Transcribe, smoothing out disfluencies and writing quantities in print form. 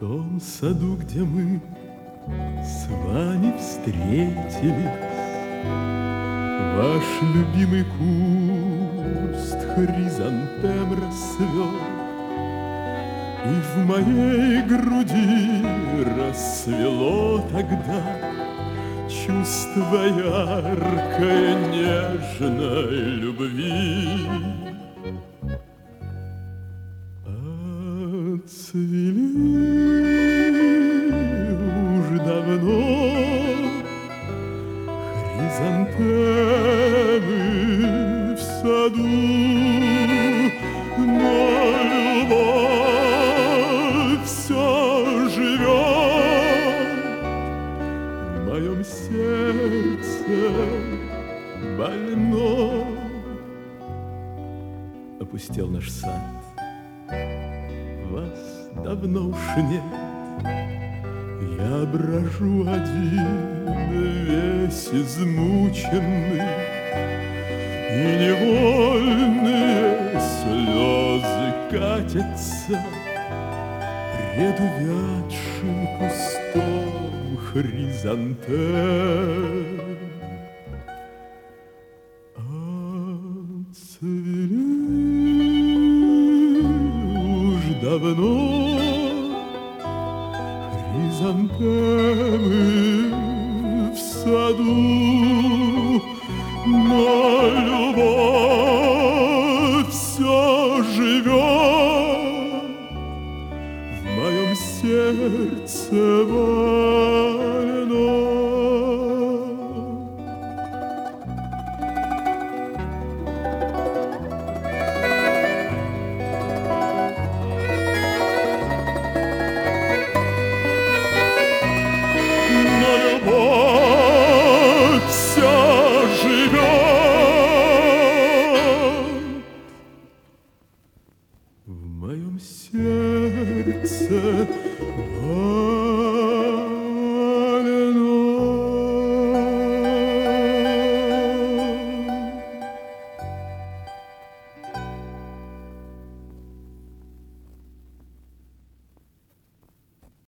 том саду, где мы с вами встретились, ваш любимый куст хризантем расцвел, и в моей груди расцвело тогда чувство яркой, нежной любви. Отцвели уж давно хризантемы в саду, но любовь все живет в моем сердце больном. Опустел наш сад, вас давно уж нет. Я брожу один, весь измученный, и невольные слезы катятся пред увядшим кустом хризантем. Отцвели уж давно хризантемы в саду, но любовь все живет в моем сердце больном. В моем сердце